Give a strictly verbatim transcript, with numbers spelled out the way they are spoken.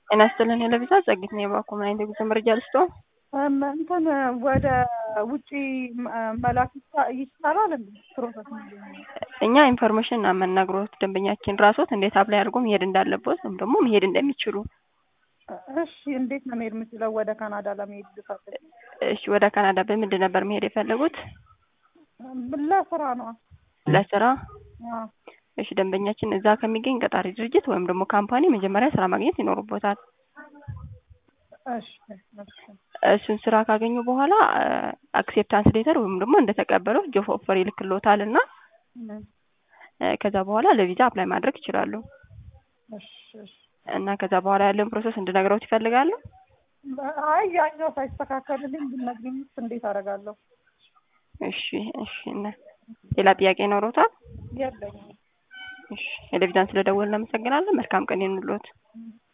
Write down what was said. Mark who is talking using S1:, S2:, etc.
S1: እኔ አስተለን ለብቻ ጸግት ነው ባኮ ምን አይነት ጉዞ መረጃ ልስጦ
S2: እንትን ወደ ውጪ መላክ ይቻላል እንዴ? ፕሮሰስ ነው።
S1: እኛ ኢንፎርሜሽን እና መናገሮት ደንበኛችን ራስዎት እንዴት አፕላይ አድርጎ መሄድ እንዳለበት ወይም ደግሞ መሄድ እንደሚችሉ።
S2: እሺ እንዴት ነው መሄድ የምችለው ወደ ካናዳ ለመሄድ ልፈልግ?
S1: እሺ ወደ ካናዳ በምንድን ነበር መሄድ የፈለጉት?
S2: ለስራ ነው።
S1: ለስራ?
S2: አዎ።
S1: እሺ ደንበኛችን እዛ ከሚገኝ ቀጣሪ ድርጅት ወይም ደግሞ ካምፓኒ መጀመሪያ ስራ ማግኘት ይኖርቦታል።
S2: እሺ እሺ።
S1: እሱን ስራ ካገኙ በኋላ አክሴፕታንስ ሌተር ወይም ደግሞ እንደተቀበለው ጆብ ኦፈር ይልክልዎታልና ከዛ በኋላ ለቪዛ አፕላይ ማድረግ ይችላሉ።
S2: እሺ እሺ።
S1: እና ከዛ በኋላ ያለውን ፕሮሰስ እንድነግረውት ይፈልጋሉ?
S2: አይ ያኛው ሳይስተካከልልኝ ብትነግሪኝ እንዴት አደርጋለሁ?
S1: እሺ እሺ። እና ሌላ ጥያቄ ይኖሮታል?
S2: የለኝም።
S1: እሺ። ለቪዛን ስለደወልን እናመሰግናለን። መልካም ቀን ይሁንልዎት።